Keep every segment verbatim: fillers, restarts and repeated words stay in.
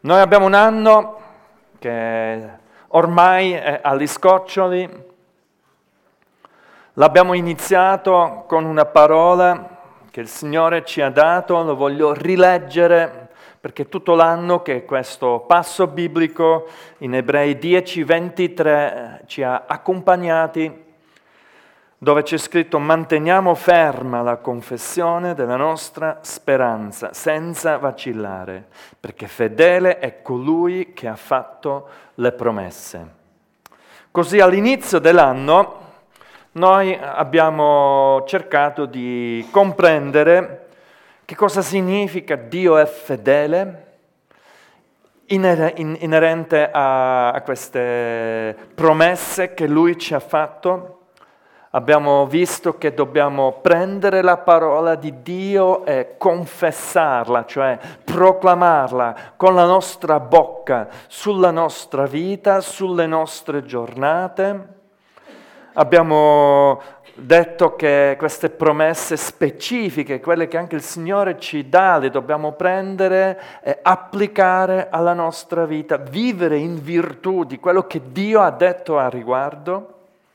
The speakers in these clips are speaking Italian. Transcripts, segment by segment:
Noi abbiamo un anno che ormai è agli scoccioli. L'abbiamo iniziato con una parola che il Signore ci ha dato, lo voglio rileggere perché tutto l'anno che questo passo biblico in Ebrei dieci ventitré ci ha accompagnati, dove c'è scritto: manteniamo ferma la confessione della nostra speranza senza vacillare, perché fedele è colui che ha fatto le promesse. Così all'inizio dell'anno noi abbiamo cercato di comprendere che cosa significa Dio è fedele, iner- in- inerente a, a queste promesse che Lui ci ha fatto. Abbiamo visto che dobbiamo prendere la parola di Dio e confessarla, cioè proclamarla con la nostra bocca sulla nostra vita, sulle nostre giornate. Abbiamo detto che queste promesse specifiche, quelle che anche il Signore ci dà, le dobbiamo prendere e applicare alla nostra vita, vivere in virtù di quello che Dio ha detto a riguardo.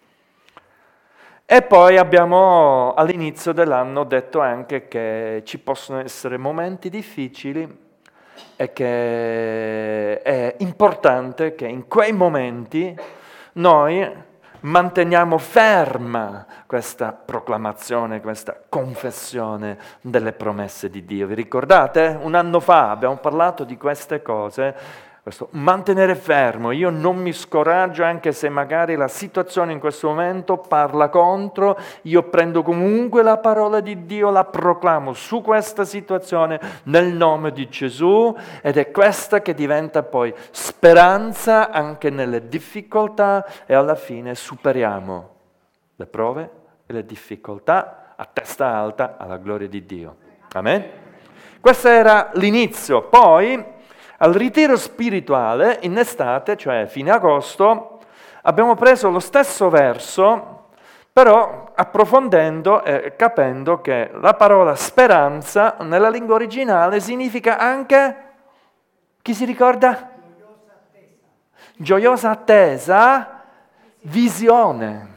E poi abbiamo all'inizio dell'anno detto anche che ci possono essere momenti difficili e che è importante che in quei momenti noi manteniamo ferma questa proclamazione, questa confessione delle promesse di Dio. Vi ricordate? Un anno fa abbiamo parlato di queste cose. Questo mantenere fermo, io non mi scoraggio anche se magari la situazione in questo momento parla contro, io prendo comunque la parola di Dio, la proclamo su questa situazione nel nome di Gesù, ed è questa che diventa poi speranza anche nelle difficoltà, e alla fine superiamo le prove e le difficoltà a testa alta alla gloria di Dio. Amen? Questo era l'inizio. Poi al ritiro spirituale in estate, cioè fine agosto, abbiamo preso lo stesso verso, però approfondendo e capendo che la parola speranza nella lingua originale significa anche, chi si ricorda? Gioiosa attesa. Gioiosa attesa, visione.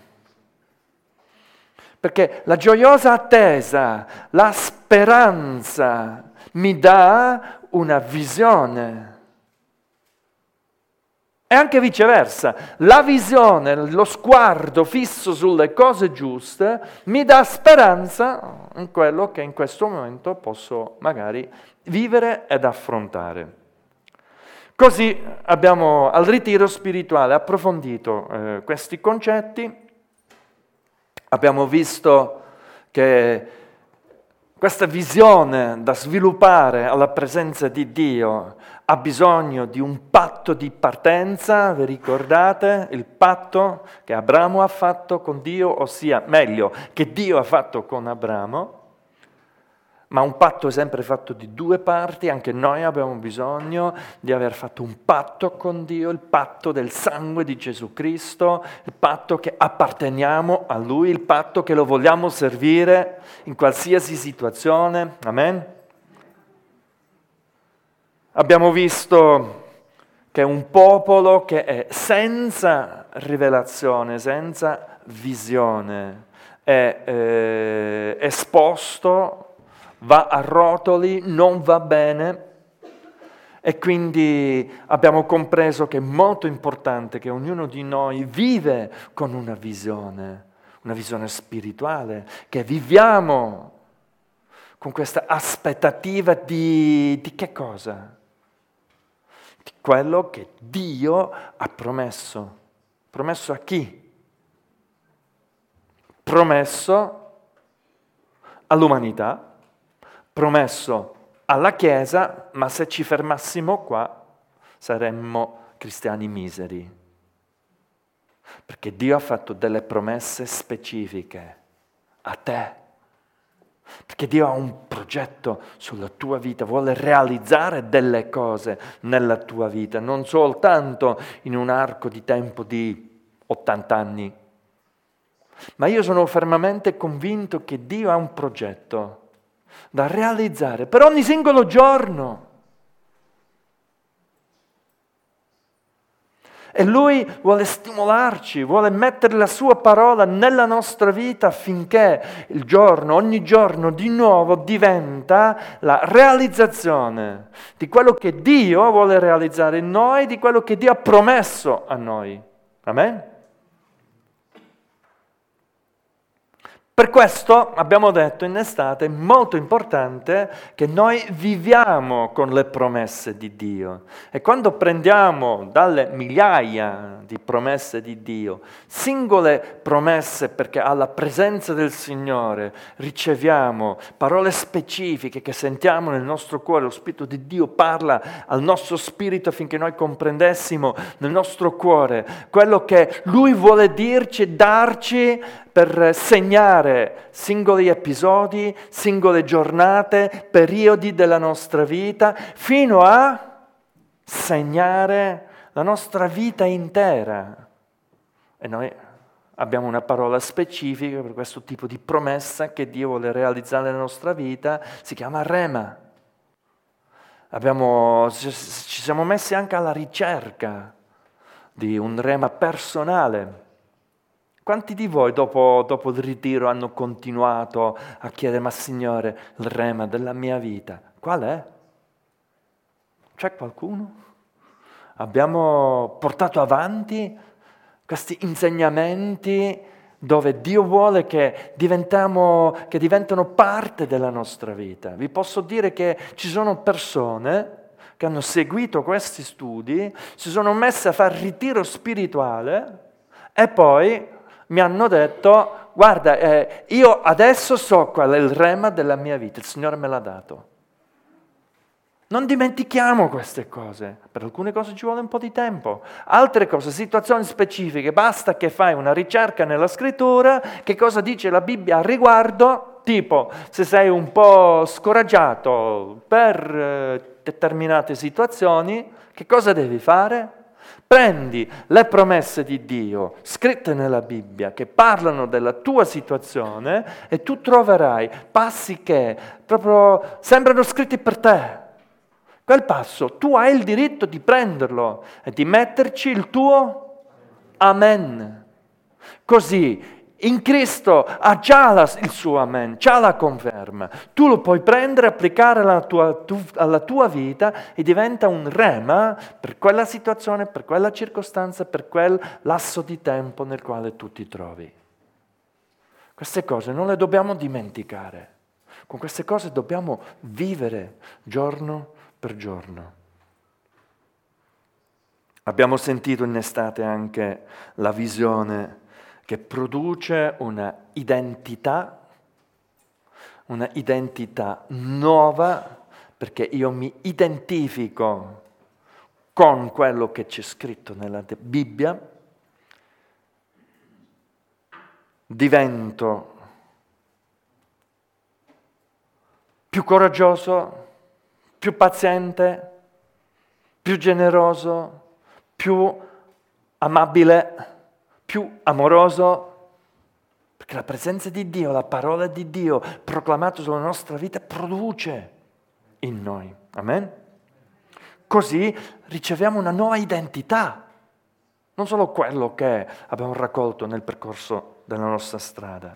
Perché la gioiosa attesa, la speranza mi dà una visione. E anche viceversa, la visione, lo sguardo fisso sulle cose giuste mi dà speranza in quello che in questo momento posso magari vivere ed affrontare. Così abbiamo al ritiro spirituale approfondito eh, questi concetti, abbiamo visto che questa visione da sviluppare alla presenza di Dio ha bisogno di un patto di partenza, vi ricordate? Il patto che Abramo ha fatto con Dio, ossia meglio, che Dio ha fatto con Abramo, ma un patto è sempre fatto di due parti. Anche noi abbiamo bisogno di aver fatto un patto con Dio, il patto del sangue di Gesù Cristo, il patto che apparteniamo a Lui, il patto che lo vogliamo servire in qualsiasi situazione. Amen? Abbiamo visto che è un popolo che è senza rivelazione, senza visione, è eh, esposto, va a rotoli, non va bene, e quindi abbiamo compreso che è molto importante che ognuno di noi vive con una visione, una visione spirituale, che viviamo con questa aspettativa di, di che cosa? Di quello che Dio ha promesso. Promesso a chi? Promesso all'umanità, promesso alla Chiesa, ma se ci fermassimo qua saremmo cristiani miseri. Perché Dio ha fatto delle promesse specifiche a te. Perché Dio ha un progetto sulla tua vita, vuole realizzare delle cose nella tua vita, non soltanto in un arco di tempo di ottanta anni. Ma io sono fermamente convinto che Dio ha un progetto da realizzare per ogni singolo giorno. E Lui vuole stimolarci, vuole mettere la sua parola nella nostra vita affinché il giorno, ogni giorno di nuovo diventa la realizzazione di quello che Dio vuole realizzare in noi, di quello che Dio ha promesso a noi. Amen? Per questo abbiamo detto in estate, è molto importante che noi viviamo con le promesse di Dio. E quando prendiamo dalle migliaia di promesse di Dio, singole promesse perché alla presenza del Signore riceviamo parole specifiche che sentiamo nel nostro cuore, lo Spirito di Dio parla al nostro spirito affinché noi comprendessimo nel nostro cuore quello che Lui vuole dirci e darci per segnare singoli episodi, singole giornate, periodi della nostra vita, fino a segnare la nostra vita intera. E noi abbiamo una parola specifica per questo tipo di promessa che Dio vuole realizzare nella nostra vita, si chiama rema. Abbiamo, ci siamo messi anche alla ricerca di un rema personale. Quanti di voi dopo, dopo il ritiro hanno continuato a chiedere, ma Signore, il rema della mia vita, qual è? C'è qualcuno? Abbiamo portato avanti questi insegnamenti dove Dio vuole che, diventiamo, che diventano parte della nostra vita. Vi posso dire che ci sono persone che hanno seguito questi studi, si sono messe a fare ritiro spirituale e poi mi hanno detto, guarda, eh, io adesso so qual è il rema della mia vita, il Signore me l'ha dato. Non dimentichiamo queste cose, per alcune cose ci vuole un po' di tempo, altre cose, situazioni specifiche, basta che fai una ricerca nella scrittura, che cosa dice la Bibbia al riguardo, tipo se sei un po' scoraggiato per eh, determinate situazioni, che cosa devi fare? Prendi le promesse di Dio scritte nella Bibbia che parlano della tua situazione e tu troverai passi che proprio sembrano scritti per te. Quel passo tu hai il diritto di prenderlo e di metterci il tuo amen. Così in Cristo ha già la, il suo amen, già la conferma. Tu lo puoi prendere, applicare alla tua, tu, alla tua vita e diventa un rema per quella situazione, per quella circostanza, per quel lasso di tempo nel quale tu ti trovi. Queste cose non le dobbiamo dimenticare. Con queste cose dobbiamo vivere giorno per giorno. Abbiamo sentito in estate anche la visione che produce una identità, una identità nuova, perché io mi identifico con quello che c'è scritto nella Bibbia, divento più coraggioso, più paziente, più generoso, più amabile, più amoroso, perché la presenza di Dio, la parola di Dio proclamata sulla nostra vita produce in noi. Amen? Così riceviamo una nuova identità, non solo quello che abbiamo raccolto nel percorso della nostra strada.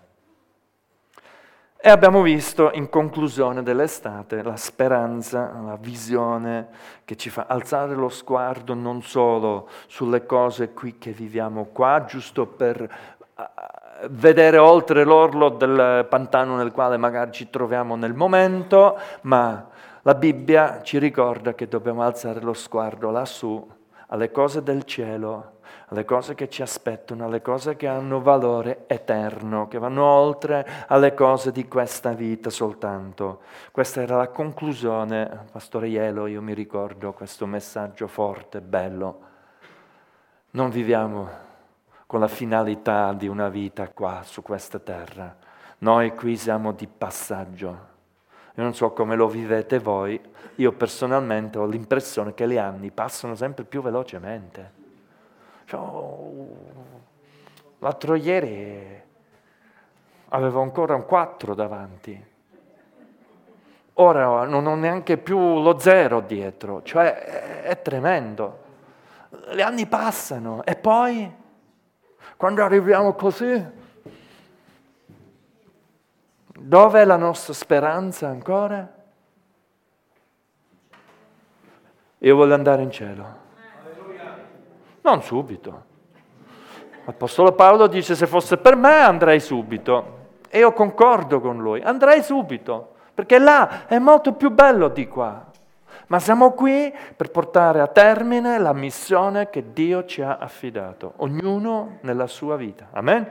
E abbiamo visto in conclusione dell'estate la speranza, la visione che ci fa alzare lo sguardo non solo sulle cose qui che viviamo qua, giusto per vedere oltre l'orlo del pantano nel quale magari ci troviamo nel momento, ma la Bibbia ci ricorda che dobbiamo alzare lo sguardo lassù, alle cose del cielo, alle cose che ci aspettano, alle cose che hanno valore eterno, che vanno oltre alle cose di questa vita soltanto. Questa era la conclusione, Pastore Ielo, io mi ricordo questo messaggio forte, bello. Non viviamo con la finalità di una vita qua, su questa terra. Noi qui siamo di passaggio. Io non so come lo vivete voi, io personalmente ho l'impressione che gli anni passano sempre più velocemente. L'altro ieri avevo ancora un quattro davanti, ora non ho neanche più lo zero dietro, cioè è, è tremendo. gli anni passano e poi, quando arriviamo così, dove è la nostra speranza ancora? Io voglio andare in cielo. Non subito. L'Apostolo Paolo dice: se fosse per me andrei subito. E io concordo con lui, andrei subito, perché là è molto più bello di qua. Ma siamo qui per portare a termine la missione che Dio ci ha affidato, ognuno nella sua vita. Amen?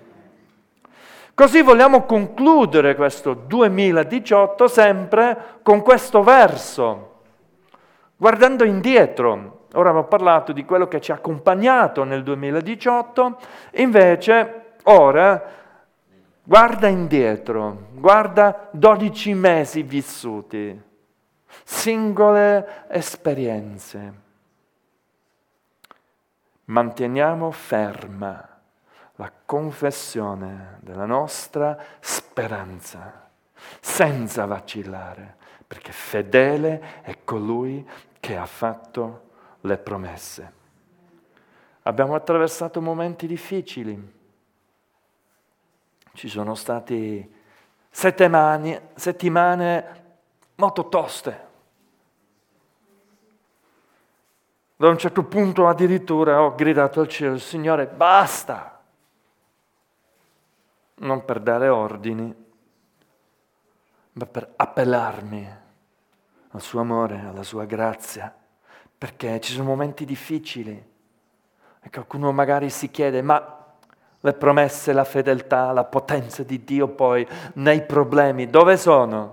Così vogliamo concludere questo duemiladiciotto sempre con questo verso, guardando indietro. Ora abbiamo parlato di quello che ci ha accompagnato nel duemiladiciotto, invece ora guarda indietro, guarda dodici mesi vissuti, singole esperienze. Manteniamo ferma la confessione della nostra speranza, senza vacillare, perché fedele è colui che ha fatto le promesse. Abbiamo attraversato momenti difficili. Ci sono stati settimane, settimane molto toste. Da un certo punto addirittura ho gridato al cielo: Signore, basta! Non per dare ordini, ma per appellarmi al suo amore, alla sua grazia, perché ci sono momenti difficili e qualcuno magari si chiede: ma le promesse, la fedeltà, la potenza di Dio poi nei problemi, dove sono?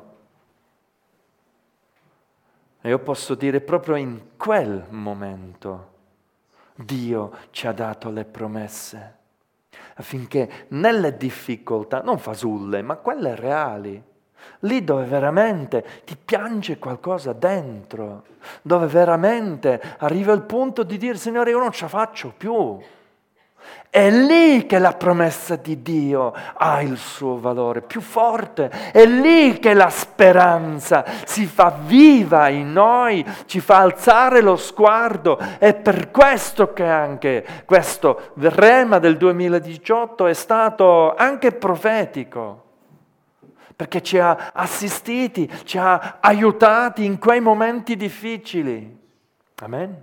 E io posso dire proprio in quel momento Dio ci ha dato le promesse, affinché nelle difficoltà, non fasulle, ma quelle reali, lì dove veramente ti piange qualcosa dentro, dove veramente arriva il punto di dire: Signore, io non ce la faccio più. È lì che la promessa di Dio ha il suo valore più forte, è lì che la speranza si fa viva in noi, ci fa alzare lo sguardo. È per questo che anche questo rema del duemiladiciotto è stato anche profetico, perché ci ha assistiti, ci ha aiutati in quei momenti difficili. Amen?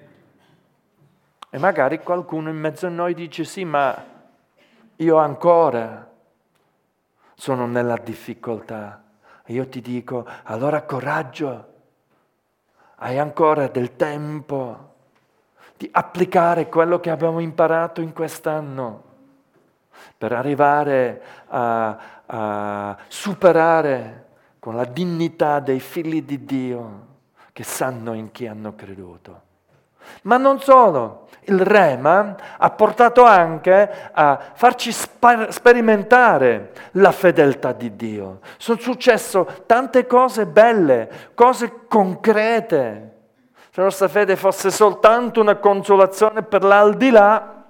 E magari qualcuno in mezzo a noi dice: sì, ma io ancora sono nella difficoltà. E io ti dico: allora coraggio, hai ancora del tempo di applicare quello che abbiamo imparato in quest'anno per arrivare a, a superare con la dignità dei figli di Dio che sanno in chi hanno creduto. Ma non solo, il Rema ha portato anche a farci spa- sperimentare la fedeltà di Dio. Sono successe tante cose belle, cose concrete. Se la nostra fede fosse soltanto una consolazione per l'aldilà,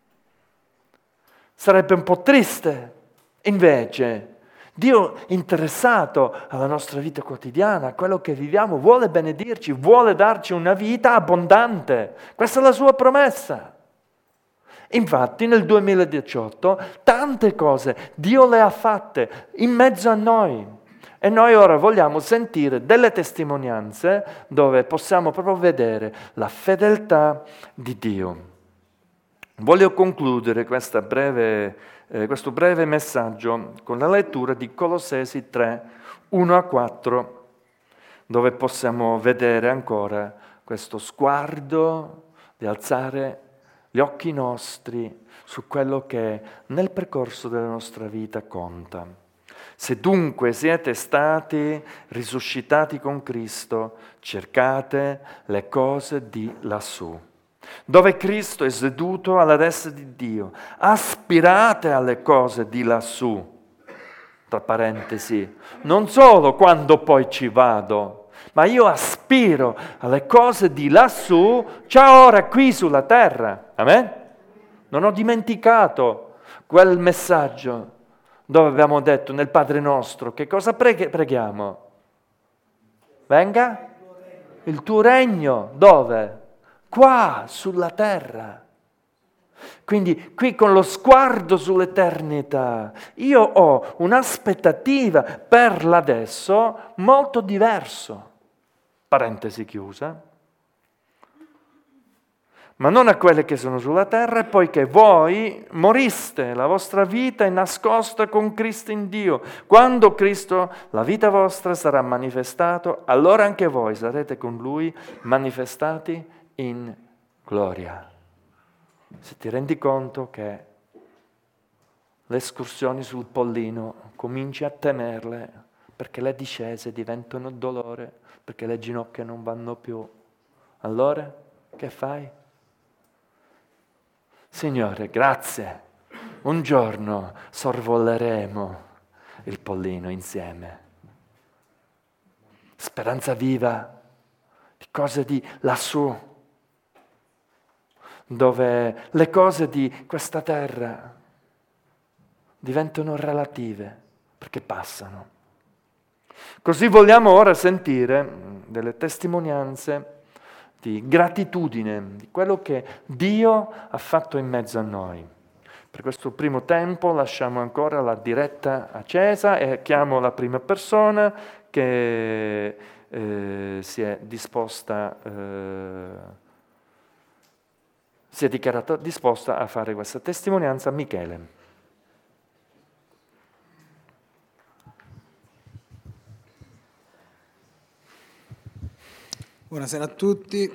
sarebbe un po' triste. Invece, Dio è interessato alla nostra vita quotidiana, a quello che viviamo, vuole benedirci, vuole darci una vita abbondante. Questa è la sua promessa. Infatti nel duemiladiciotto tante cose Dio le ha fatte in mezzo a noi e noi ora vogliamo sentire delle testimonianze dove possiamo proprio vedere la fedeltà di Dio. Voglio concludere questa breve Eh, questo breve messaggio con la lettura di Colossesi tre, uno a quattro, dove possiamo vedere ancora questo sguardo di alzare gli occhi nostri su quello che nel percorso della nostra vita conta. Se dunque siete stati risuscitati con Cristo, cercate le cose di lassù, dove Cristo è seduto alla destra di Dio. Aspirate alle cose di lassù, tra parentesi, non solo quando poi ci vado, ma io aspiro alle cose di lassù già ora qui sulla terra. Amen? Non ho dimenticato quel messaggio dove abbiamo detto nel Padre nostro, che cosa preghi- preghiamo? Venga il tuo regno, dove? qua sulla terra. Quindi qui con lo sguardo sull'eternità io ho un'aspettativa per l'adesso molto diverso. Parentesi chiusa. Ma non a quelle che sono sulla terra, poiché voi moriste, la vostra vita è nascosta con Cristo in Dio. Quando Cristo, la vita vostra, sarà manifestato, allora anche voi sarete con Lui manifestati in gloria. Se ti rendi conto che le escursioni sul Pollino cominci a temerle perché le discese diventano dolore, perché le ginocchia non vanno più, allora che fai? Signore, grazie, un giorno sorvoleremo il Pollino insieme. Speranza viva di cose di lassù, dove le cose di questa terra diventano relative, perché passano. Così vogliamo ora sentire delle testimonianze di gratitudine, di quello che Dio ha fatto in mezzo a noi. Per questo primo tempo lasciamo ancora la diretta accesa e chiamo la prima persona che eh, si è disposta, eh, si è dichiarata disposta a fare questa testimonianza, Michele. Buonasera a tutti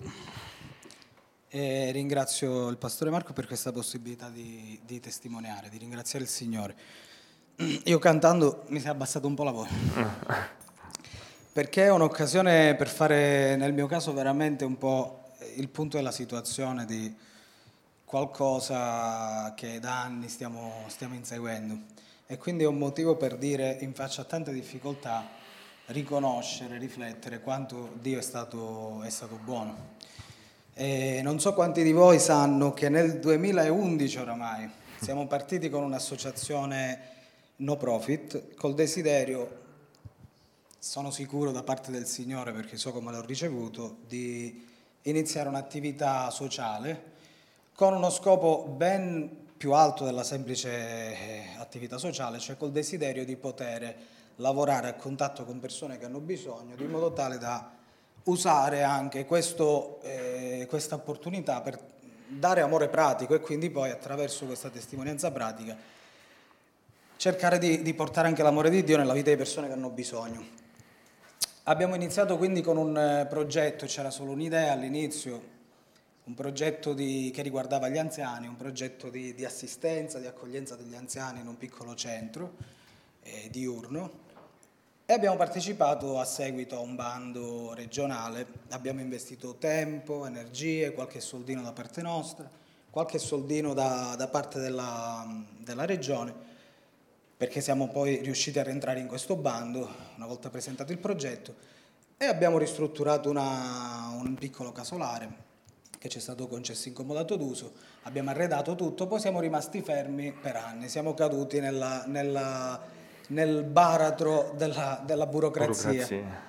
e ringrazio il Pastore Marco per questa possibilità di, di testimoniare, di ringraziare il Signore. Io cantando mi si è abbassato un po' la voce, perché è un'occasione per fare, nel mio caso, veramente un po' il punto della situazione di qualcosa che da anni stiamo, stiamo inseguendo. E quindi è un motivo per dire, in faccia a tante difficoltà, riconoscere, riflettere quanto Dio è stato, è stato buono. E non so quanti di voi sanno che nel duemilaundici oramai siamo partiti con un'associazione no profit col desiderio, sono sicuro da parte del Signore perché so come l'ho ricevuto, di iniziare un'attività sociale con uno scopo ben più alto della semplice attività sociale, cioè col desiderio di poter lavorare a contatto con persone che hanno bisogno, di modo tale da usare anche questo, eh, questa opportunità per dare amore pratico e quindi poi attraverso questa testimonianza pratica cercare di, di portare anche l'amore di Dio nella vita di persone che hanno bisogno. Abbiamo iniziato quindi con un progetto, c'era solo un'idea all'inizio, un progetto di, che riguardava gli anziani, un progetto di, di assistenza, di accoglienza degli anziani in un piccolo centro eh, diurno. E abbiamo partecipato a seguito a un bando regionale, abbiamo investito tempo, energie, qualche soldino da parte nostra, qualche soldino da, da parte della, della regione, perché siamo poi riusciti a rientrare in questo bando una volta presentato il progetto e abbiamo ristrutturato una, un piccolo casolare che ci è stato concesso in comodato d'uso, abbiamo arredato tutto, poi siamo rimasti fermi per anni, siamo caduti nella... nella nel baratro della, della burocrazia, burocrazia.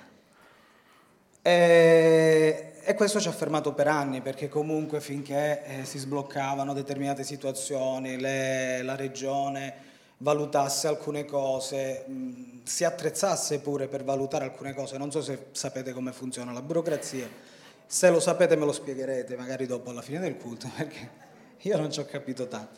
E, e questo ci ha fermato per anni perché comunque finché eh, si sbloccavano determinate situazioni, le, la regione valutasse alcune cose, mh, si attrezzasse pure per valutare alcune cose, non so se sapete come funziona la burocrazia, se lo sapete me lo spiegherete magari dopo alla fine del culto perché io non ci ho capito tanto.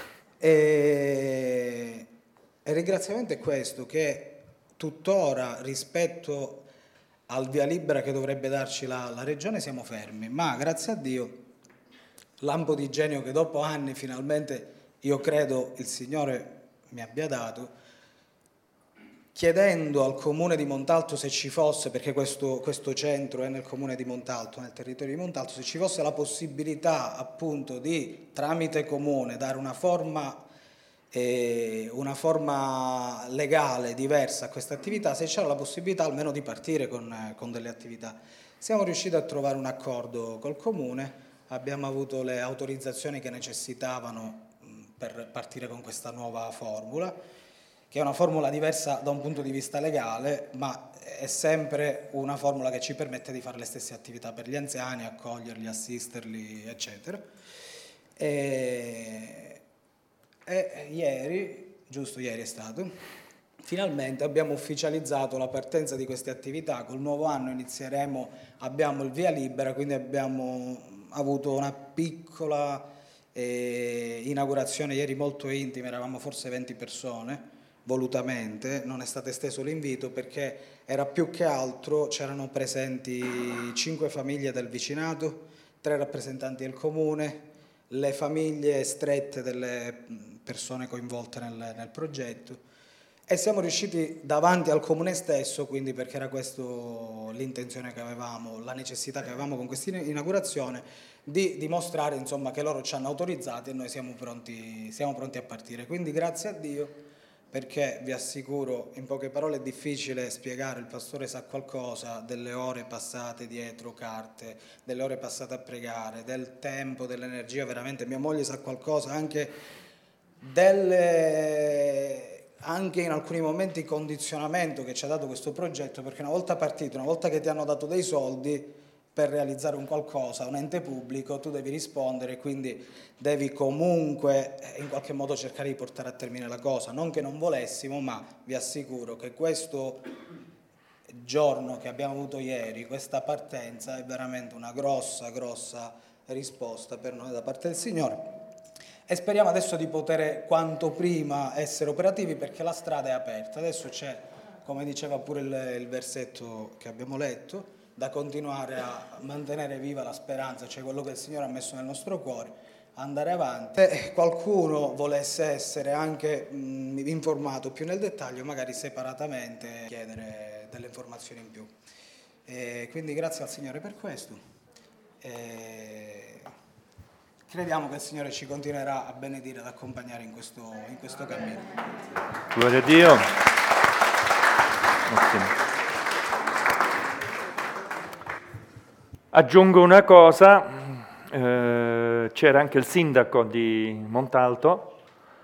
E, E il ringraziamento è questo, che tuttora rispetto al via libera che dovrebbe darci la, la Regione siamo fermi, ma grazie a Dio lampo di genio che dopo anni finalmente io credo il Signore mi abbia dato, chiedendo al Comune di Montalto se ci fosse, perché questo, questo centro è nel Comune di Montalto, nel territorio di Montalto, se ci fosse la possibilità appunto di tramite Comune dare una forma E una forma legale diversa a questa attività, se c'era la possibilità almeno di partire con, con delle attività. Siamo riusciti a trovare un accordo col Comune, abbiamo avuto le autorizzazioni che necessitavano per partire con questa nuova formula che è una formula diversa da un punto di vista legale, ma è sempre una formula che ci permette di fare le stesse attività per gli anziani, accoglierli, assisterli, eccetera. E, e ieri, giusto ieri è stato, finalmente abbiamo ufficializzato la partenza di queste attività. Col nuovo anno inizieremo, abbiamo il via libera, quindi abbiamo avuto una piccola eh, inaugurazione ieri molto intima, eravamo forse venti persone, volutamente, non è stato esteso l'invito perché era più che altro, c'erano presenti cinque famiglie del vicinato, tre rappresentanti del comune, le famiglie strette delle persone coinvolte nel, nel progetto, e siamo riusciti davanti al comune stesso, quindi perché era questa l'intenzione che avevamo, la necessità che avevamo con questa inaugurazione, di dimostrare insomma che loro ci hanno autorizzati e noi siamo pronti, siamo pronti a partire. Quindi grazie a Dio, perché vi assicuro, in poche parole è difficile spiegare, il pastore sa qualcosa delle ore passate dietro carte, delle ore passate a pregare, del tempo, dell'energia, veramente mia moglie sa qualcosa anche delle... anche in alcuni momenti condizionamento che ci ha dato questo progetto, perché una volta partito, una volta che ti hanno dato dei soldi per realizzare un qualcosa, un ente pubblico, tu devi rispondere, quindi devi comunque in qualche modo cercare di portare a termine la cosa. Non che non volessimo, ma vi assicuro che questo giorno che abbiamo avuto ieri, questa partenza, è veramente una grossa, grossa risposta per noi da parte del Signore. E speriamo adesso di poter quanto prima essere operativi, perché la strada è aperta. Adesso c'è, come diceva pure il, il versetto che abbiamo letto, da continuare a mantenere viva la speranza, cioè quello che il Signore ha messo nel nostro cuore, andare avanti. Se qualcuno volesse essere anche mh, informato più nel dettaglio, magari separatamente chiedere delle informazioni in più. E quindi grazie al Signore per questo. E crediamo che il Signore ci continuerà a benedire, ad accompagnare in questo, in questo cammino. Gloria a Dio. Ottimo. Aggiungo una cosa, eh, c'era anche il sindaco di Montalto,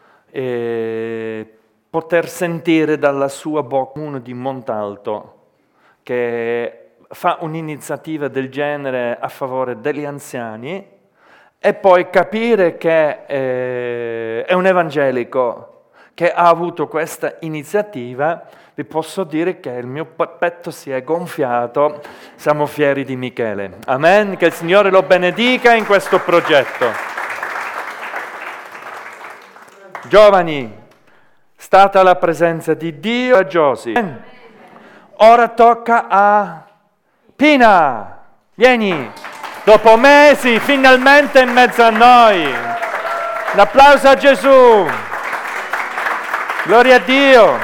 e poter sentire dalla sua bocca uno di Montalto che fa un'iniziativa del genere a favore degli anziani e poi capire che eh, è un evangelico che ha avuto questa iniziativa, vi posso dire che il mio petto si è gonfiato, siamo fieri di Michele. Amen, che il Signore lo benedica in questo progetto. Giovani, stata la presenza di Dio a Giosi. Ora tocca a Pina, vieni, dopo mesi finalmente in mezzo a noi. Un applauso a Gesù. Gloria a Dio.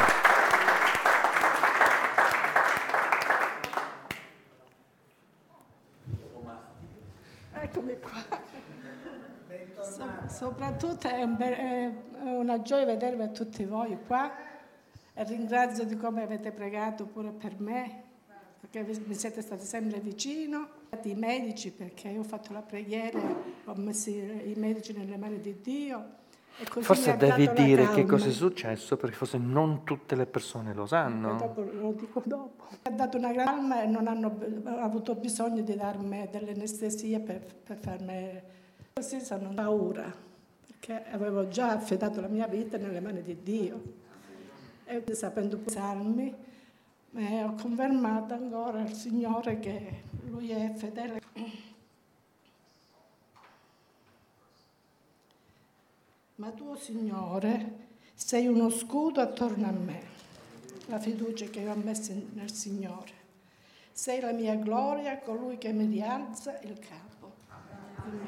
Eccomi qua. So, soprattutto è, un be- è una gioia vedervi a tutti voi qua e ringrazio di come avete pregato pure per me, perché mi siete stati sempre vicino. I medici, perché io ho fatto la preghiera, ho messo i medici nelle mani di Dio. E così Forse devi dire calma. Che cosa è successo, perché forse non tutte le persone lo sanno. Dopo, lo dico dopo. Mi ha dato una gran calma e non hanno avuto bisogno di darmi delle anestesie per, per farmi... Così sono paura, perché avevo già affidato la mia vita nelle mani di Dio. E sapendo usarmi, ho confermato ancora al Signore che Lui è fedele. Ma tu, Signore, sei uno scudo attorno a me, la fiducia che io ho messo nel Signore. Sei la mia gloria, colui che mi rialza il capo. Amen.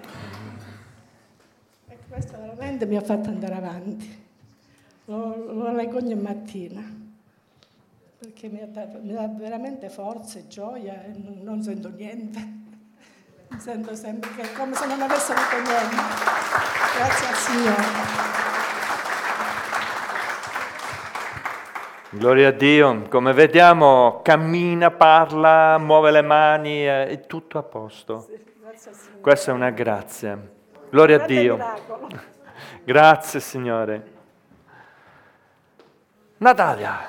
E questo veramente mi ha fatto andare avanti. Lo, lo leggo ogni mattina, perché mi dà, mi dà veramente forza e gioia e non, non sento niente. Mi sento sempre che è come se non avessi avuto niente. Grazie al Signore. Gloria a Dio. Come vediamo, cammina, parla, muove le mani, è tutto a posto. Sì, grazie al Signore. Questa è una grazia. Gloria a Dio. Miracolo. Grazie, Signore. Natalia.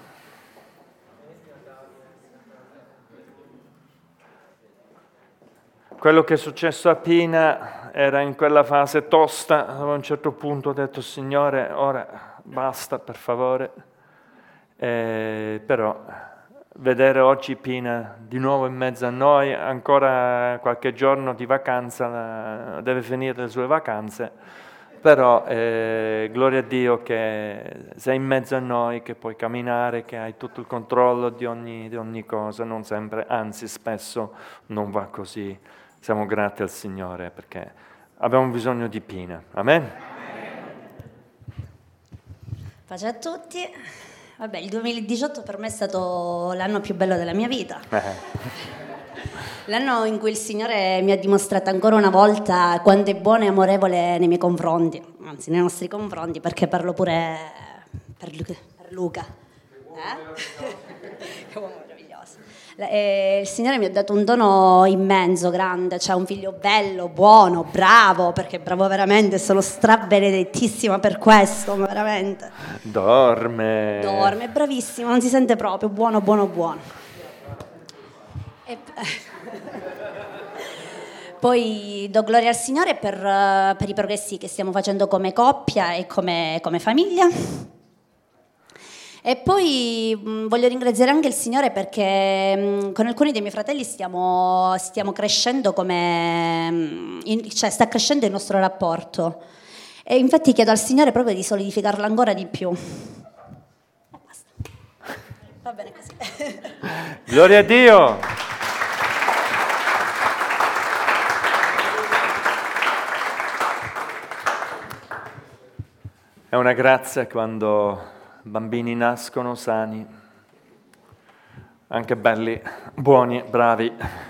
Quello che è successo a Pina era in quella fase tosta, a un certo punto ho detto Signore, ora basta per favore, eh, però vedere oggi Pina di nuovo in mezzo a noi, ancora qualche giorno di vacanza, deve finire le sue vacanze, però eh, gloria a Dio che sei in mezzo a noi, che puoi camminare, che hai tutto il controllo di ogni, di ogni cosa, non sempre, anzi spesso non va così. Siamo grati al Signore perché abbiamo bisogno di Pina. Amen? Pace a tutti. Vabbè, il duemiladiciotto per me è stato l'anno più bello della mia vita. Eh. L'anno in cui il Signore mi ha dimostrato ancora una volta quanto è buono e amorevole nei miei confronti, anzi nei nostri confronti, perché parlo pure per Luca. Per Luca. Eh? Che uomo meraviglioso. E il Signore mi ha dato un dono immenso, grande, cioè un figlio bello, buono, bravo, perché bravo veramente, sono strabenedettissima per questo, ma veramente. Dorme. Dorme, bravissimo, non si sente proprio, buono, buono, buono. E... Poi do gloria al Signore per, per i progressi che stiamo facendo come coppia e come, come famiglia. E poi mh, voglio ringraziare anche il Signore perché mh, con alcuni dei miei fratelli stiamo, stiamo crescendo come, mh, in, cioè sta crescendo il nostro rapporto. E infatti chiedo al Signore proprio di solidificarlo ancora di più. E basta. Va bene così. Gloria a Dio! È una grazia quando bambini nascono sani, anche belli, buoni, bravi.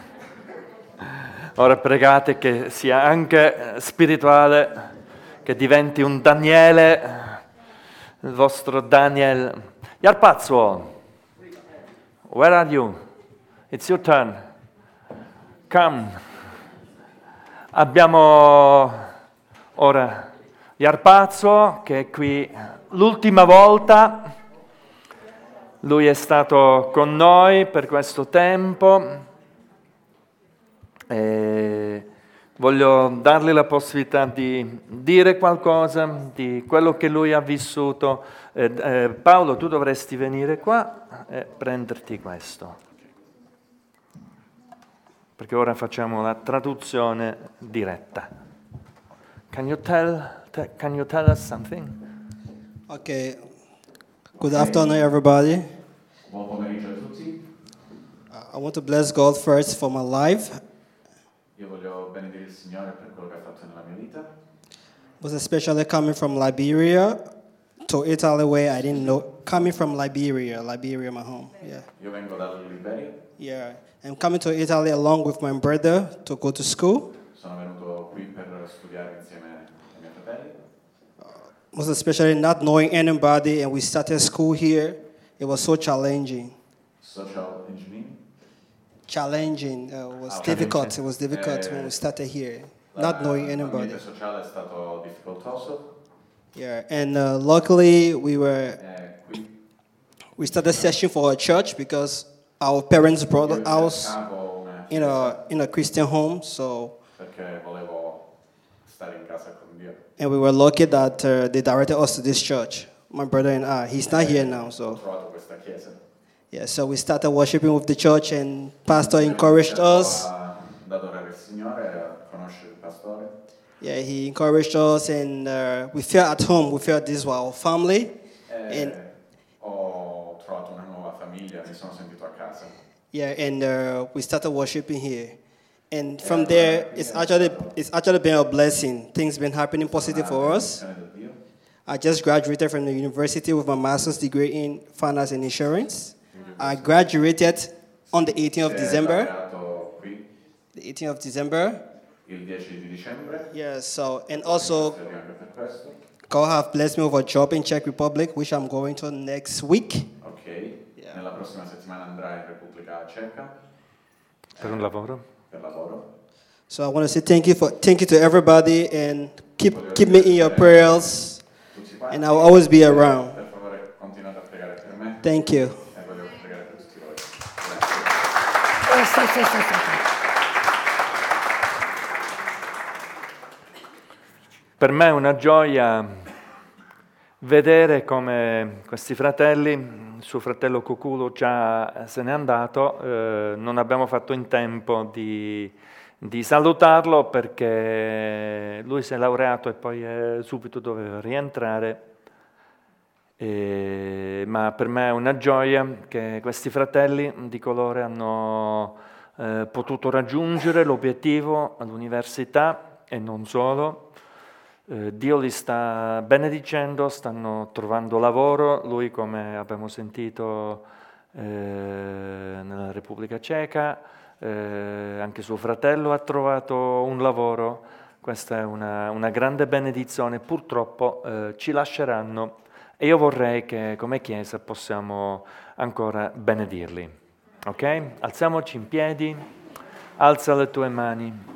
Ora pregate che sia anche spirituale, che diventi un Daniele, il vostro Daniel. Yarpazzo, where are you? It's your turn. Come. Abbiamo ora Yarpazzo che è qui l'ultima volta. Lui è stato con noi per questo tempo e voglio dargli la possibilità di dire qualcosa di quello che lui ha vissuto. Eh, eh, Paolo, tu dovresti venire qua e prenderti questo, perché ora facciamo la traduzione diretta. Can you tell, te, can you tell us something? Okay. Good afternoon, everybody. Buon pomeriggio a tutti. Uh, I want to bless God first for my life, Io voglio benedire il Signore per quello che ha fatto nella mia vita, was especially coming from Liberia to Italy, where I didn't know. Coming from Liberia, Liberia, my home. Yeah, Io vengo dalla Liberia, yeah. And coming to Italy along with my brother to go to school sono venuto qui per studiare insieme ai miei fratelli, was especially not knowing anybody, and we started school here. It was so challenging. social engineering. Challenging. Uh, it was Ah, difficult. It was difficult Eh, when we started here, not knowing anybody. L'ambiente sociale è stato difficoltoso. Yeah, and uh, luckily we were Eh, qui we started searching for a church because our parents brought io us cercavo una in a in a Christian home. So, perché volevo stare in casa con Dio. and we were lucky that uh, they directed us to this church. My brother and I. He's not here now, Ho so trovato questa chiesa. yeah. So we started worshiping with the church, and pastor encouraged us. Ad adorare il Signore e a conoscere il pastore. Yeah, he encouraged us, and uh, we felt at home. We felt this was our family, E and ho trovato una nuova famiglia, mi sono sentito a casa. yeah, and uh, we started worshiping here. And from there, it's actually it's actually been a blessing. Things been happening positive for us. Benedizione da Dio. I just graduated from the university with my master's degree in finance and insurance. I graduated on the eighteenth of Si è December. laureato qui The eighteenth of December. il dieci di dicembre. Yeah. So, and also, Ringrazio Dio anche per questo. God have blessed me with a job in Czech Republic, which I'm going to next week. Ok, Yeah. nella prossima settimana andrai in Repubblica Ceca Per un lavoro? per lavoro. So I want to say thank you for thank you to everybody, and keep keep me in your prayers, Tutti quanti. and I will always be around. Per favore continuate a pregare Thank you. E voglio pregare per tutti voi. Eh, sì, sì, sì, sì. Per me è una gioia vedere come questi fratelli, il suo fratello Kokulo già se n'è andato, eh, non abbiamo fatto in tempo di, di salutarlo perché lui si è laureato e poi eh, subito doveva rientrare. E, ma per me è una gioia che questi fratelli di colore hanno eh, potuto raggiungere l'obiettivo all'università e non solo. Eh, Dio li sta benedicendo, stanno trovando lavoro. Lui, come abbiamo sentito eh, nella Repubblica Ceca, eh, anche suo fratello ha trovato un lavoro. Questa è una, una grande benedizione. Purtroppo eh, ci lasceranno. E io vorrei che come Chiesa possiamo ancora benedirli. Ok? Alziamoci in piedi, alza le tue mani.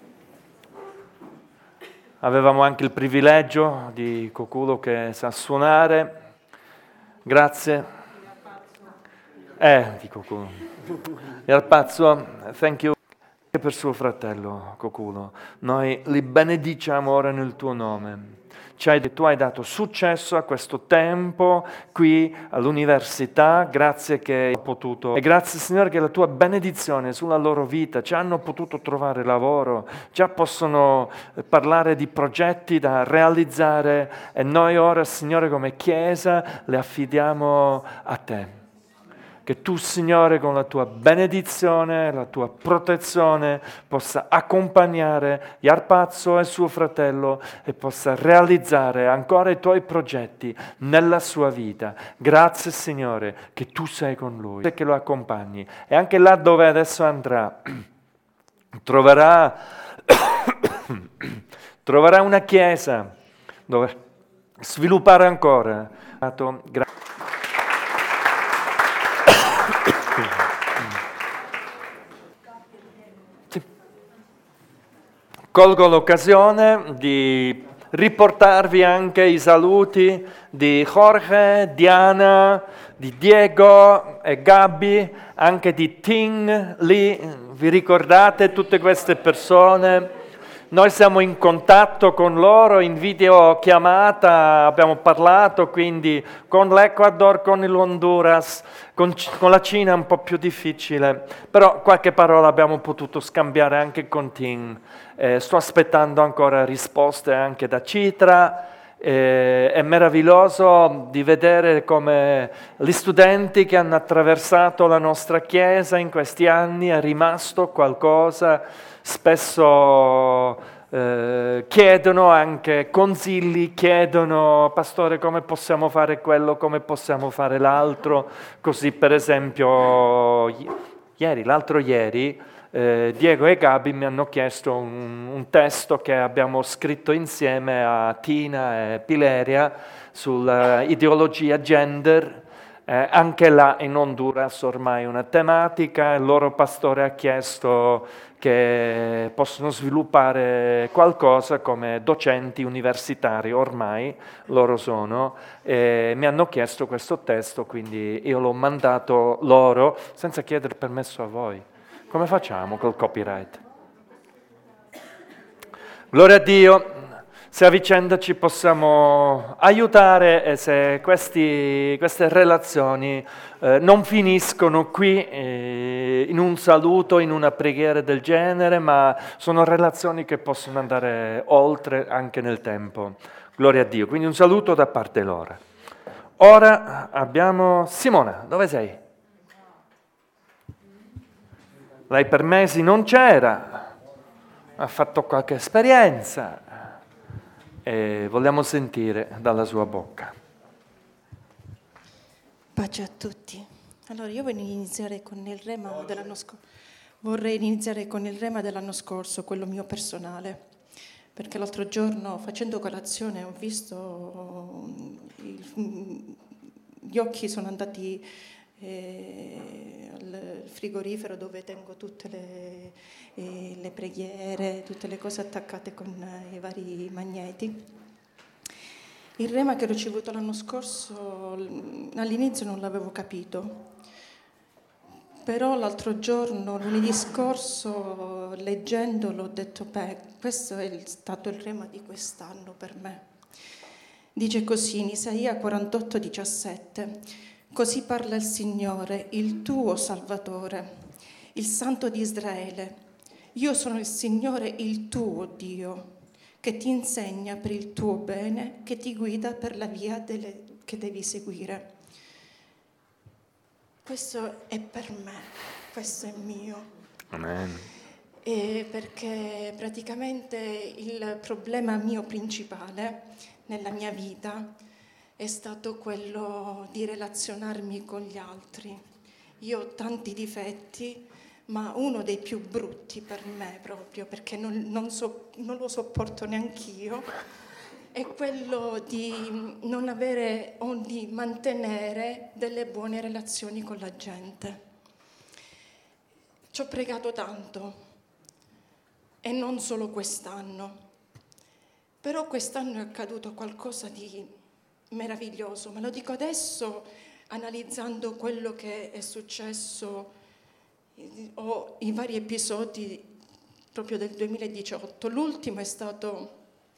Avevamo anche il privilegio di Kokulo che sa suonare. Grazie. Eh, di Kokulo. E al pazzo, thank you per suo fratello Kokulo. Noi li benediciamo ora nel tuo nome. Cioè, tu hai dato successo a questo tempo qui all'università, grazie che hai potuto, e grazie Signore che la tua benedizione sulla loro vita, ci hanno potuto trovare lavoro, già possono parlare di progetti da realizzare e noi ora Signore come Chiesa le affidiamo a te. Che tu, Signore, con la tua benedizione, la tua protezione, possa accompagnare Yarpazzo e suo fratello e possa realizzare ancora i tuoi progetti nella sua vita. Grazie, Signore, che tu sei con lui e che lo accompagni. E anche là dove adesso andrà, troverà, troverà una chiesa dove sviluppare ancora. Grazie. Colgo l'occasione di riportarvi anche i saluti di Jorge, Diana, di Diego e Gabi, anche di Ting, lì, vi ricordate tutte queste persone? Noi siamo in contatto con loro, in videochiamata abbiamo parlato, quindi con l'Ecuador, con il Honduras, con, con la Cina è un po' più difficile, però qualche parola abbiamo potuto scambiare anche con Ting. Eh, sto aspettando ancora risposte anche da Citra. Eh, è meraviglioso di vedere come gli studenti che hanno attraversato la nostra Chiesa in questi anni è rimasto qualcosa. Spesso eh, chiedono anche consigli, chiedono pastore come possiamo fare quello, come possiamo fare l'altro, così per esempio ieri, l'altro ieri eh, Diego e Gabi mi hanno chiesto un, un testo che abbiamo scritto insieme a Tina e Pileria sull'ideologia gender. Eh, anche là in Honduras ormai una tematica, il loro pastore ha chiesto che possono sviluppare qualcosa come docenti universitari, ormai loro sono, e mi hanno chiesto questo testo, quindi io l'ho mandato loro senza chiedere permesso a voi. Come facciamo col copyright? Gloria a Dio! Se a vicenda ci possiamo aiutare e se questi, queste relazioni eh, non finiscono qui eh, in un saluto, in una preghiera del genere, ma sono relazioni che possono andare oltre anche nel tempo. Gloria a Dio. Quindi un saluto da parte loro. Ora abbiamo Simona. Dove sei? Lei per mesi non c'era, ha fatto qualche esperienza. E vogliamo sentire dalla sua bocca. Pace a tutti. Allora io vorrei iniziare con il rema dell'anno scorso. Vorrei iniziare con il rema dell'anno scorso, quello mio personale, perché l'altro giorno facendo colazione ho visto il, gli occhi sono andati eh, al frigorifero dove tengo tutte le, eh, le preghiere, tutte le cose attaccate con eh, i vari magneti. Il rema che ho ricevuto l'anno scorso all'inizio non l'avevo capito, però l'altro giorno, lunedì scorso, leggendolo ho detto, beh, questo è stato il rema di quest'anno per me. Dice così in Isaia quarantotto diciassette: così parla il Signore, il tuo Salvatore, il Santo di Israele. Io sono il Signore, il tuo Dio, che ti insegna per il tuo bene, che ti guida per la via delle, che devi seguire. Questo è per me, questo è mio. Amen. E perché praticamente il problema mio principale nella mia vita è stato quello di relazionarmi con gli altri. Io ho tanti difetti, ma uno dei più brutti per me proprio, perché non, non, so, non lo sopporto neanch'io, è quello di non avere o di mantenere delle buone relazioni con la gente. Ci ho pregato tanto, e non solo quest'anno, però quest'anno è accaduto qualcosa di meraviglioso, ma lo dico adesso analizzando quello che è successo o i vari episodi proprio del duemiladiciotto. L'ultimo è stato,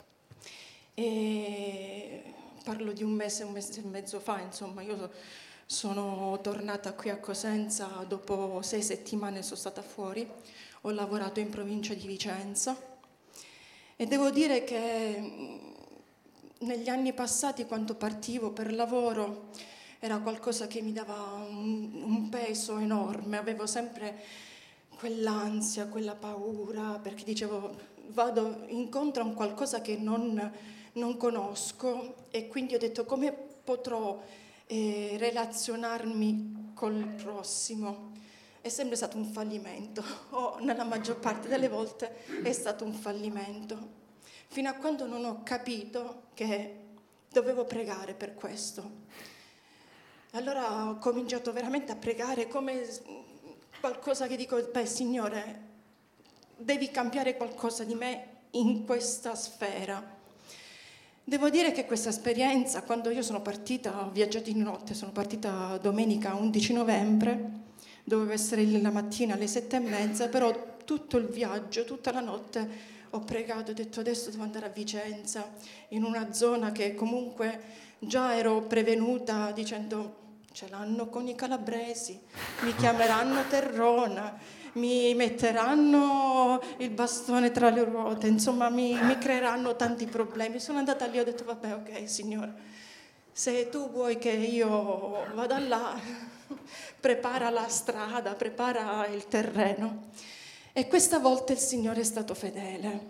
eh, parlo di un mese, un mese e mezzo fa, insomma, io sono tornata qui a Cosenza, dopo sei settimane sono stata fuori, ho lavorato in provincia di Vicenza e devo dire che negli anni passati, quando partivo per lavoro, era qualcosa che mi dava un, un peso enorme, avevo sempre quell'ansia, quella paura, perché dicevo vado incontro a un qualcosa che non, non conosco e quindi ho detto come potrò eh, relazionarmi col prossimo. È sempre stato un fallimento, o nella maggior parte delle volte è stato un fallimento, fino a quando non ho capito che dovevo pregare per questo. Allora ho cominciato veramente a pregare come qualcosa che dico, beh Signore, devi cambiare qualcosa di me in questa sfera. Devo dire che questa esperienza, quando io sono partita, ho viaggiato in notte, sono partita domenica undici novembre, dovevo essere lì la mattina alle sette e mezza, però tutto il viaggio, tutta la notte ho pregato, ho detto adesso devo andare a Vicenza, in una zona che comunque già ero prevenuta dicendo ce l'hanno con i calabresi, mi chiameranno terrona, mi metteranno il bastone tra le ruote, insomma mi, mi creeranno tanti problemi. Sono andata lì e ho detto vabbè, ok Signore, se tu vuoi che io vada là, prepara la strada, prepara il terreno. E questa volta il Signore è stato fedele.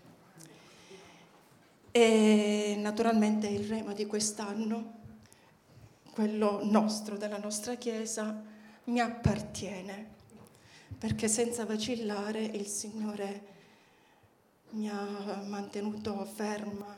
E naturalmente il rema di quest'anno, quello nostro, della nostra Chiesa, mi appartiene, perché senza vacillare il Signore mi ha mantenuto ferma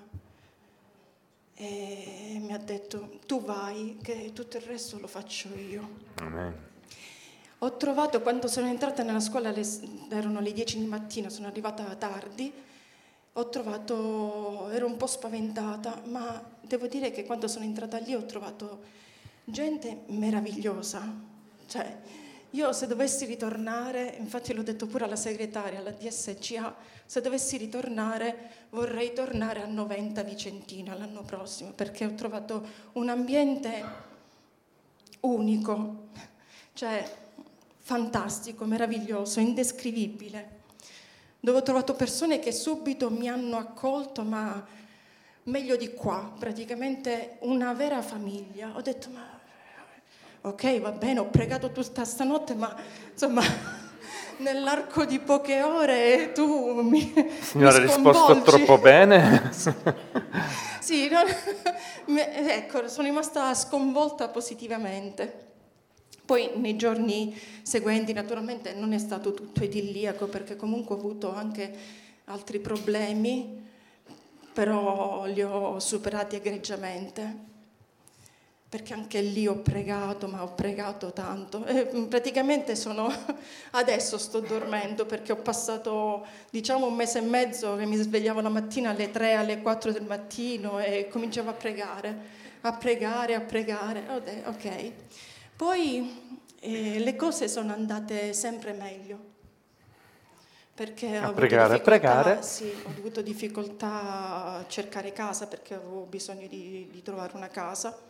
e mi ha detto tu vai, che tutto il resto lo faccio io. Amen. Ho trovato, quando sono entrata nella scuola, erano le dieci di mattina, sono arrivata tardi, ho trovato, ero un po' spaventata, ma devo dire che quando sono entrata lì ho trovato gente meravigliosa. Cioè, io se dovessi ritornare, infatti l'ho detto pure alla segretaria, alla D S C A, se dovessi ritornare vorrei tornare a Noventa Vicentina l'anno prossimo, perché ho trovato un ambiente unico, cioè fantastico, meraviglioso, indescrivibile, dove ho trovato persone che subito mi hanno accolto, ma meglio di qua, praticamente una vera famiglia. Ho detto, ma ok, va bene, ho pregato tutta stanotte, ma insomma, nell'arco di poche ore tu mi Signore, mi ha risposto troppo bene. Sì, no, ecco, sono rimasta sconvolta positivamente. Poi nei giorni seguenti naturalmente non è stato tutto idilliaco, perché comunque ho avuto anche altri problemi, però li ho superati egregiamente. perché anche lì ho pregato, ma ho pregato tanto. E praticamente sono, adesso sto dormendo perché ho passato diciamo un mese e mezzo che mi svegliavo la mattina alle tre, alle quattro del mattino e cominciavo a pregare, a pregare, a pregare. Ok. Poi eh, le cose sono andate sempre meglio. Perché a ho pregare, avuto a pregare. Sì, ho avuto difficoltà a cercare casa perché avevo bisogno di, di trovare una casa.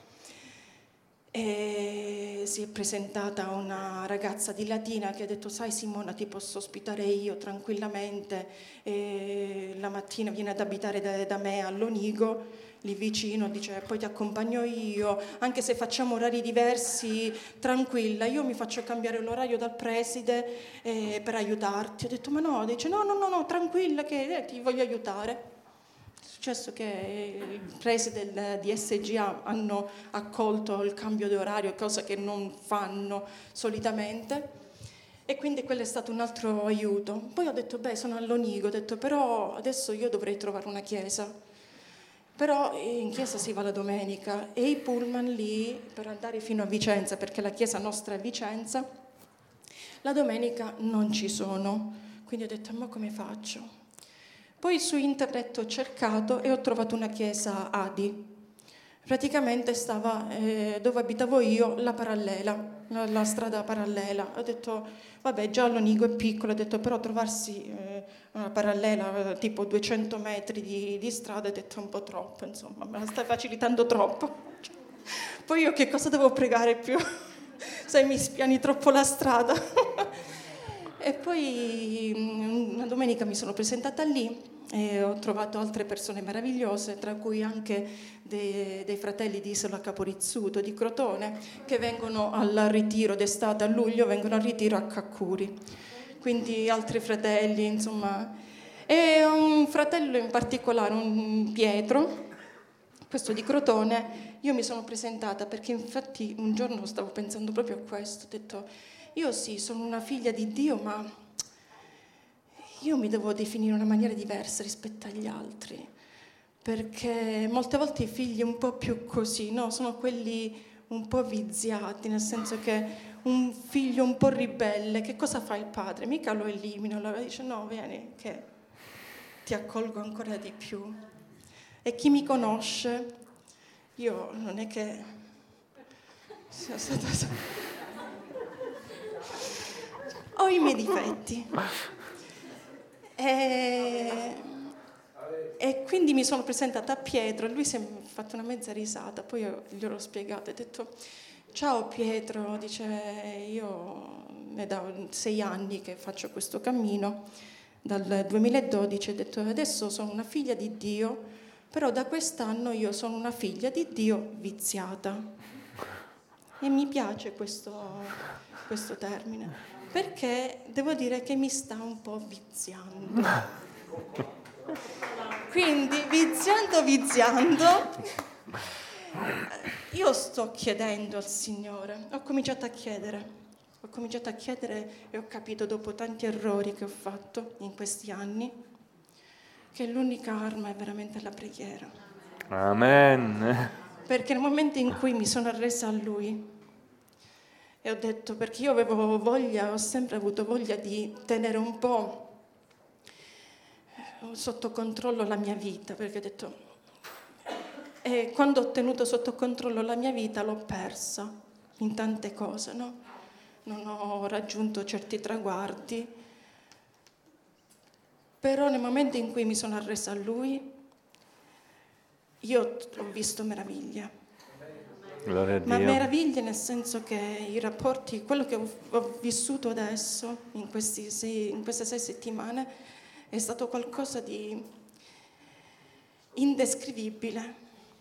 E si è presentata una ragazza di Latina che ha detto: sai Simona, ti posso ospitare io tranquillamente, e la mattina viene ad abitare da, da me a Lonigo, lì vicino, dice poi ti accompagno io, anche se facciamo orari diversi, tranquilla, io mi faccio cambiare l'orario dal preside eh, per aiutarti. Ho detto ma no, dice no no no, no tranquilla che eh, ti voglio aiutare. È successo che il preside del D S G A hanno accolto il cambio di orario, cosa che non fanno solitamente, e quindi quello è stato un altro aiuto. Poi ho detto beh, sono a Lonigo, ho detto però adesso io dovrei trovare una chiesa, però in chiesa si va la domenica e i pullman lì per andare fino a Vicenza, perché la chiesa nostra è a Vicenza, la domenica non ci sono, quindi ho detto ma come faccio? Poi su internet ho cercato e ho trovato una chiesa A D I. Praticamente stava eh, dove abitavo io, la parallela, la, la strada parallela. Ho detto, vabbè, già Lonigo è piccolo, ho detto, però trovarsi eh, una parallela, eh, tipo duecento metri di, di strada, ho detto un po' troppo, insomma, me la stai facilitando troppo. Poi io che cosa devo pregare più? Se mi spiani troppo la strada. E poi una domenica mi sono presentata lì e ho trovato altre persone meravigliose, tra cui anche dei, dei fratelli di Isola Caporizzuto, di Crotone, che vengono al ritiro d'estate a luglio, vengono al ritiro a Caccuri. Quindi altri fratelli, insomma. E un fratello in particolare, un Pietro, questo di Crotone, io mi sono presentata perché infatti un giorno stavo pensando proprio a questo, ho detto io sì, sono una figlia di Dio, ma io mi devo definire in una maniera diversa rispetto agli altri, perché molte volte i figli un po' più così, no? Sono quelli un po' viziati, nel senso che un figlio un po' ribelle, che cosa fa il padre? Mica lo elimina, allora dice no, vieni, che ti accolgo ancora di più. E chi mi conosce, io non è che sia stata... ho i miei difetti e, e quindi mi sono presentata a Pietro e lui si è fatto una mezza risata, poi io gliel'ho spiegato, ho detto ciao Pietro, dice io è da sei anni che faccio questo cammino, dal duemiladodici, ho detto adesso sono una figlia di Dio, però da quest'anno io sono una figlia di Dio viziata e mi piace questo, questo termine. Perché devo dire che mi sta un po' viziando. Quindi, viziando, viziando, io sto chiedendo al Signore, ho cominciato a chiedere, ho cominciato a chiedere e ho capito dopo tanti errori che ho fatto in questi anni che l'unica arma è veramente la preghiera. Amen. Perché nel momento in cui mi sono arresa a Lui, e ho detto, perché io avevo voglia, ho sempre avuto voglia di tenere un po' sotto controllo la mia vita, perché ho detto, e quando ho tenuto sotto controllo la mia vita l'ho persa in tante cose, no? Non ho raggiunto certi traguardi, però nel momento in cui mi sono arresa a Lui, io ho visto meraviglie. Ma meraviglie nel senso che i rapporti, quello che ho, ho vissuto adesso in, questi sei, in queste sei settimane è stato qualcosa di indescrivibile,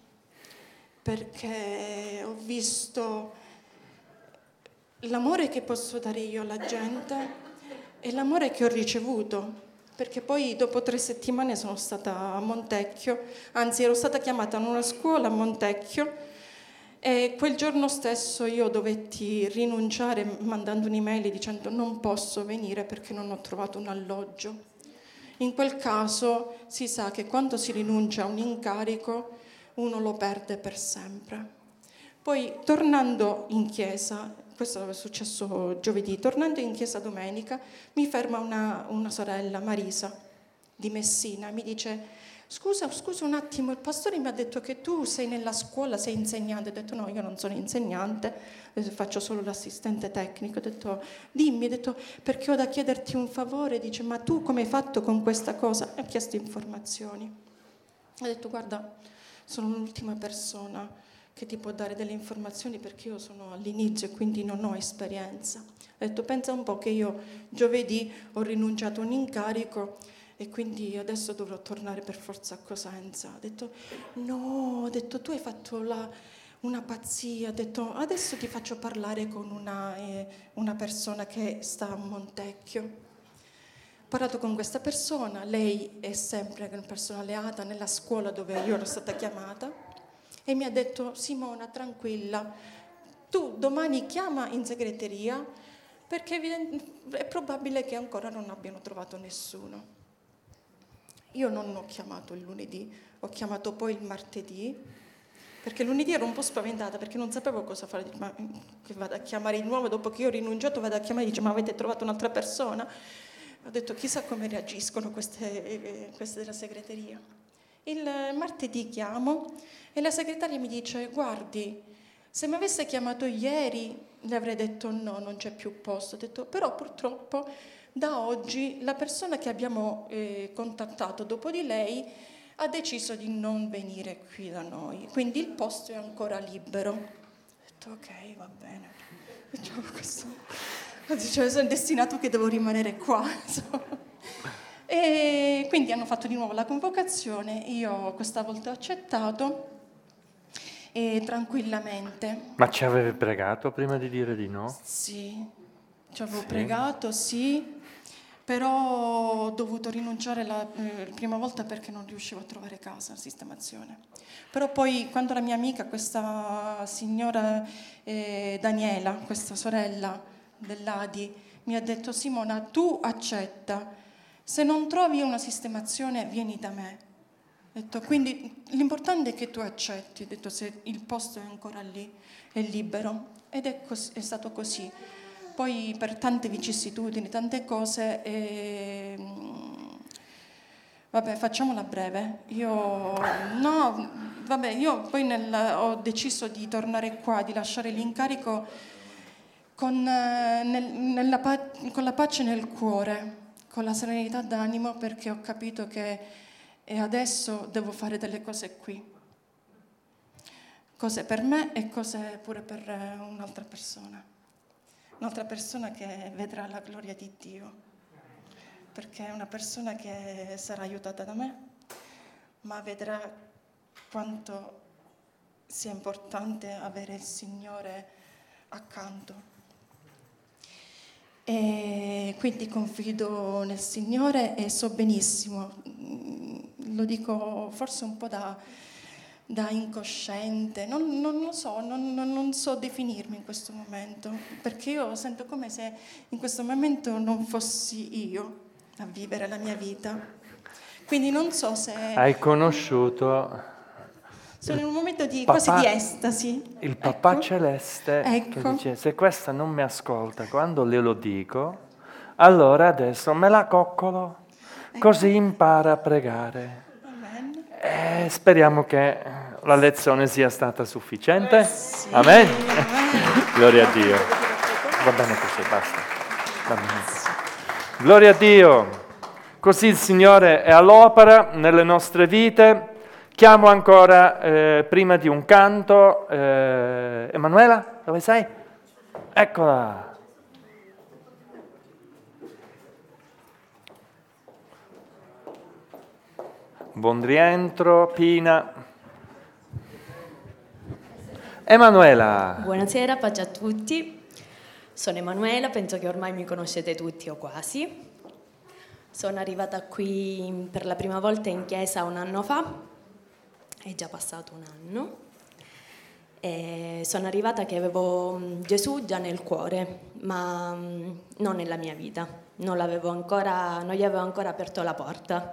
perché ho visto l'amore che posso dare io alla gente e l'amore che ho ricevuto, perché poi dopo tre settimane sono stata a Montecchio, anzi ero stata chiamata in una scuola a Montecchio. E quel giorno stesso io dovetti rinunciare mandando un'email dicendo non posso venire perché non ho trovato un alloggio. In quel caso si sa che quando si rinuncia a un incarico uno lo perde per sempre. Poi tornando in chiesa, questo è successo giovedì, tornando in chiesa domenica, mi ferma una, una sorella, Marisa, di Messina, mi dice: Scusa, scusa un attimo, il pastore mi ha detto che tu sei nella scuola, sei insegnante. Ho detto: no, io non sono insegnante, faccio solo l'assistente tecnico. Ho detto: dimmi, ho detto, perché ho da chiederti un favore. Dice: ma tu come hai fatto con questa cosa? E ho chiesto informazioni. Ho detto: guarda, sono l'ultima persona che ti può dare delle informazioni perché io sono all'inizio e quindi non ho esperienza. Ho detto: pensa un po' che io giovedì ho rinunciato a un incarico e quindi adesso dovrò tornare per forza a Cosenza. Ha detto: no, ho detto, tu hai fatto la, una pazzia. Ha detto: adesso ti faccio parlare con una, eh, una persona che sta a Montecchio. Ho parlato con questa persona, lei è sempre una persona alleata nella scuola dove io ero stata chiamata, e mi ha detto: Simona, tranquilla, tu domani chiama in segreteria perché è probabile che ancora non abbiano trovato nessuno. Io non ho chiamato il lunedì, ho chiamato poi il martedì, perché lunedì ero un po' spaventata perché non sapevo cosa fare. Ma che vado a chiamare di nuovo dopo che io ho rinunciato, vado a chiamare e dice: ma avete trovato un'altra persona? Ho detto: chissà come reagiscono queste, queste della segreteria. Il martedì chiamo e la segretaria mi dice: guardi, se mi avesse chiamato ieri le avrei detto no, non c'è più posto. Ho detto: però purtroppo da oggi la persona che abbiamo eh, contattato dopo di lei ha deciso di non venire qui da noi, quindi il posto è ancora libero. Ho detto: ok, va bene. Diciamo questo. Cioè, sono destinato che devo rimanere qua. E quindi hanno fatto di nuovo la convocazione, io questa volta ho accettato e tranquillamente. Ma ci avevi pregato prima di dire di no? Sì, ci avevo Sì. pregato, sì. Però ho dovuto rinunciare la eh, prima volta perché non riuscivo a trovare casa, sistemazione. Però poi quando la mia amica, questa signora eh, Daniela, questa sorella dell'A D I, mi ha detto: Simona, tu accetta, se non trovi una sistemazione vieni da me. Ho detto: quindi l'importante è che tu accetti, ho detto, se il posto è ancora lì, è libero. Ed è, cos- è stato così. Poi per tante vicissitudini, tante cose, eh, vabbè, facciamola breve. Io, no, vabbè, io poi nel, ho deciso di tornare qua, di lasciare l'incarico con, eh, nel, nella, con la pace nel cuore, con la serenità d'animo, perché ho capito che adesso devo fare delle cose qui. Cose per me e cose pure per un'altra persona. Un'altra persona che vedrà la gloria di Dio, perché è una persona che sarà aiutata da me, ma vedrà quanto sia importante avere il Signore accanto. E quindi confido nel Signore e so benissimo, lo dico forse un po' da... da incosciente, non, non lo so, non, non, non so definirmi in questo momento, perché io sento come se in questo momento non fossi io a vivere la mia vita. Quindi non so se... Hai conosciuto... Sono in un momento di, papà, quasi di estasi. Il papà ecco. celeste ecco. che dice: se questa non mi ascolta quando le lo dico, allora adesso me la coccolo, ecco. Così impara a pregare. E speriamo che la lezione sia stata sufficiente. Sì, Amen. amen. Gloria a Dio. Va bene così, basta. Va bene così. Gloria a Dio. Così il Signore è all'opera nelle nostre vite. Chiamo ancora, eh, prima di un canto, eh, Emanuela, dove sei? Eccola. Buon rientro, Pina. Emanuela. Buonasera, pace a tutti. Sono Emanuela, penso che ormai mi conoscete tutti o quasi. Sono arrivata qui per la prima volta in chiesa un anno fa, è già passato un anno. E sono arrivata che avevo Gesù già nel cuore, ma non nella mia vita. Non l'avevo ancora, non gli avevo ancora aperto la porta.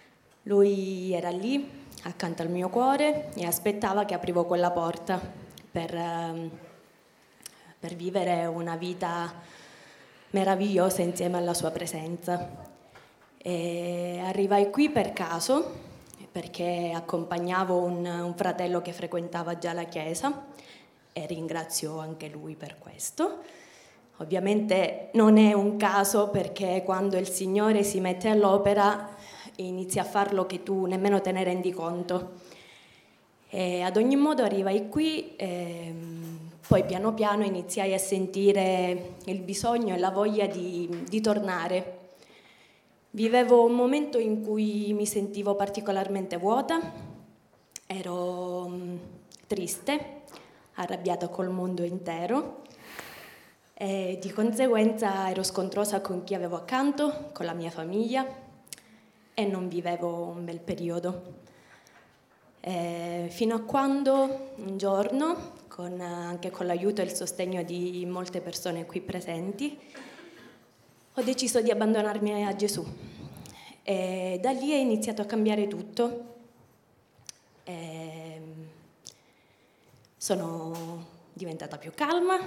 Lui era lì, accanto al mio cuore, e aspettava che aprivo quella porta. per, um, per vivere una vita meravigliosa insieme alla sua presenza. E arrivai qui per caso, perché accompagnavo un, un fratello che frequentava già la chiesa e ringrazio anche lui per questo. Ovviamente non è un caso, perché quando il Signore si mette all'opera inizia a farlo che tu nemmeno te ne rendi conto. E ad ogni modo arrivai qui e poi piano piano iniziai a sentire il bisogno e la voglia di, di tornare. Vivevo un momento in cui mi sentivo particolarmente vuota, ero triste, arrabbiata col mondo intero e di conseguenza ero scontrosa con chi avevo accanto, con la mia famiglia e non vivevo un bel periodo. E fino a quando un giorno, con, anche con l'aiuto e il sostegno di molte persone qui presenti, ho deciso di abbandonarmi a Gesù e da lì è iniziato a cambiare tutto. E sono diventata più calma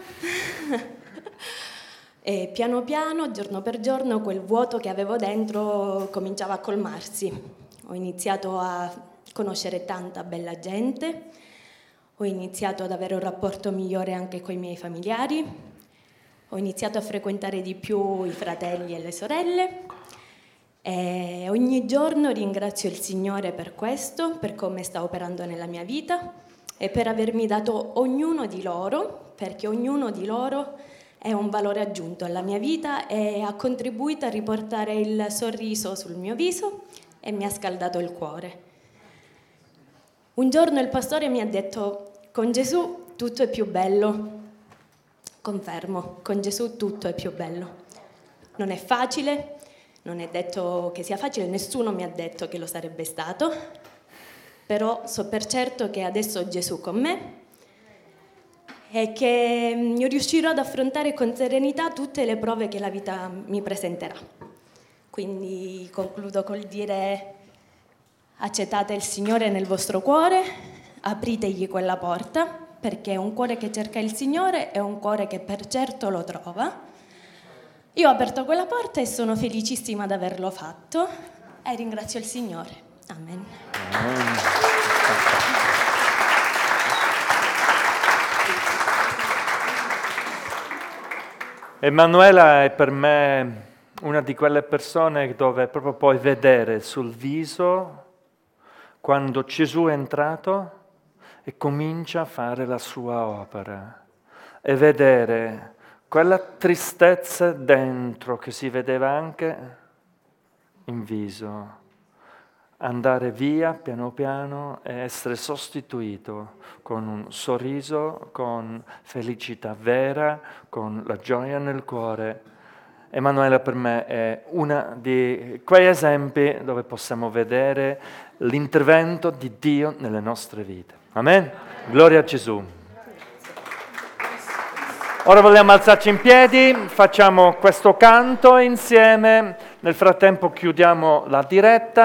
e piano piano, giorno per giorno, quel vuoto che avevo dentro cominciava a colmarsi. Ho iniziato a conoscere tanta bella gente, ho iniziato ad avere un rapporto migliore anche con i miei familiari, ho iniziato a frequentare di più i fratelli e le sorelle e ogni giorno ringrazio il Signore per questo, per come sta operando nella mia vita e per avermi dato ognuno di loro, perché ognuno di loro è un valore aggiunto alla mia vita e ha contribuito a riportare il sorriso sul mio viso e mi ha scaldato il cuore. Un giorno il pastore mi ha detto: con Gesù tutto è più bello. Confermo, con Gesù tutto è più bello. Non è facile, non è detto che sia facile, nessuno mi ha detto che lo sarebbe stato, però so per certo che adesso ho Gesù con me e che riuscirò ad affrontare con serenità tutte le prove che la vita mi presenterà. Quindi concludo col dire: accettate il Signore nel vostro cuore, apritegli quella porta, perché un cuore che cerca il Signore è un cuore che per certo lo trova. Io ho aperto quella porta e sono felicissima di averlo fatto e ringrazio il Signore. Amen. Emanuela è per me una di quelle persone dove proprio puoi vedere sul viso quando Gesù è entrato e comincia a fare la sua opera e vedere quella tristezza dentro che si vedeva anche in viso, andare via piano piano e essere sostituito con un sorriso, con felicità vera, con la gioia nel cuore. Emanuela per me è uno di quei esempi dove possiamo vedere l'intervento di Dio nelle nostre vite. Amen? Gloria a Gesù. Ora vogliamo alzarci in piedi, facciamo questo canto insieme, nel frattempo chiudiamo la diretta.